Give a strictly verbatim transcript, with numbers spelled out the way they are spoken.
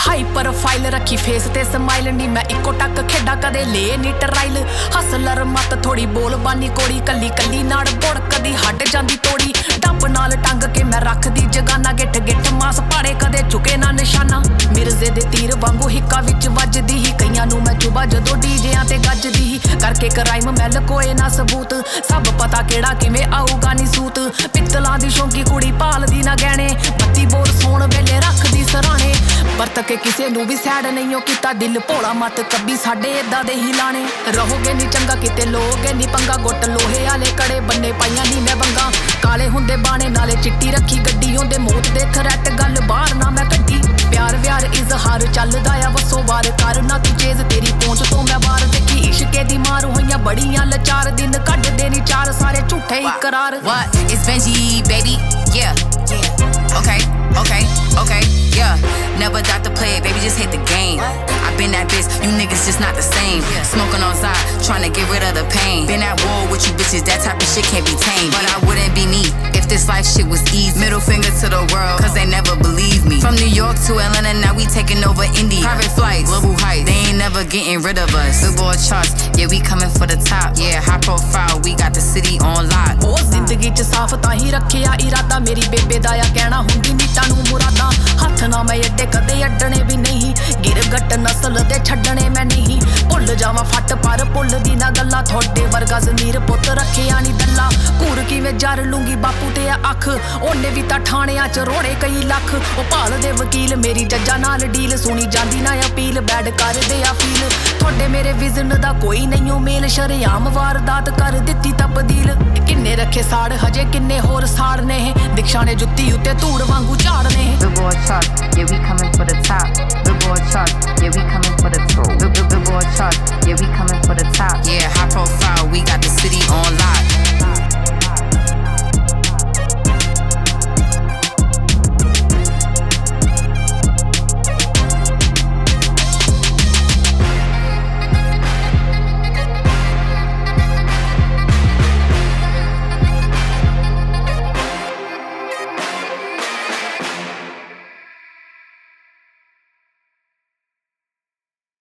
High profile रखी face ते smile नी मैं इको टक खेडा कदे ले नी ट्राइल हसलर मत थोड़ी बोल बानी कोड़ी कली कली नाड़ बुड़ कदी हट जांदी तोड़ी डब नाल टंग के मैं रखदी जगाना गिट गिट मास पाड़े कदे चुके ना निशाना मिर्जे दे तीर वांगू हिक्का विच वजदी ही कईयां नू मैं चुबा जदों डीजेआं ते गजदी ही करके क्राइम मैं लकोए ना सबूत सब पता केड़ा किवें आऊगा नी सूत पित्तलां दी शौंकी कुड़ी भालदी ना गहणे बत्ती बोर सोण वेले रखदी सराणे वरत के किसे नू भी सैड नहीं कीता दिल भोला मत कभी साडे इदां दे ही लाणे रहोगे नी चंगा किते लोगे नी पंगा गुट लोहे आले कड़े बन्ने पाइयां नी मैं बंगा काले हुंदे बाणे नाले चिट्टी रखी गड्डी होंदे मौत दे थ्रैट गल बाहर ना मैं कड्डी प्यार व्यार इजहार चलदा आ वसो वार कर ना तू चेज तेरी पहुंच तो मैं बार देखी इश्के दी मार होइयां बड़ियां लचार दिन कढ दे नी चार सारे झूठे इकरार What? It's Benji, baby. Yeah. Yeah. Okay. Okay. Okay. Yeah. Never thought to play it, baby. Just hit the game. I been that bitch. You niggas just not the same. Smoking on side, trying to get rid of the pain. Been at war with you bitches. That type of shit can't be tamed. But I wouldn't be me if this life shit was easy. Middle finger to the world, cause they never believe me. From New York to Atlanta, now we taking over India. Private flights, global heights. They ain't never getting rid of us. Billboard charts, yeah, we coming for the top. Yeah, high profile, we got the city on lock. ओ जिंदगी च साफ ताही रखिया इरादा मेरी बेबे दा या कहना हुंदी नीतां नू मुरादा हथ ना मैं अड्डे कदे अड्डने भी नहीं गिरगट नस्ल दे छड्डने मैं नहीं भुल जावां फट पर भुलदी ना गल्ला थोड़े वर्गा जमीर पुत रखिया नी दल्ला घूर किवें जर लूंगी बापू ते अख ओने भी तां ठाणियां च रोड़े कई लख ओ भाल दे वकील मेरी जज्जा नाल डील सुनी जांदी ना अपील बैड कर दे आ फील थोड़े मेरे विजन दा कोई नहीं ओ मेल शरेआम वारदात कर दित्ती तब्दील किन्ने रखे साड़ हजे किन्ने होर साड़ने दीक्षा ने जुत्ती उत्ते धूड़ वांगू झाड़ने Billboard charts, yeah, we coming for the top.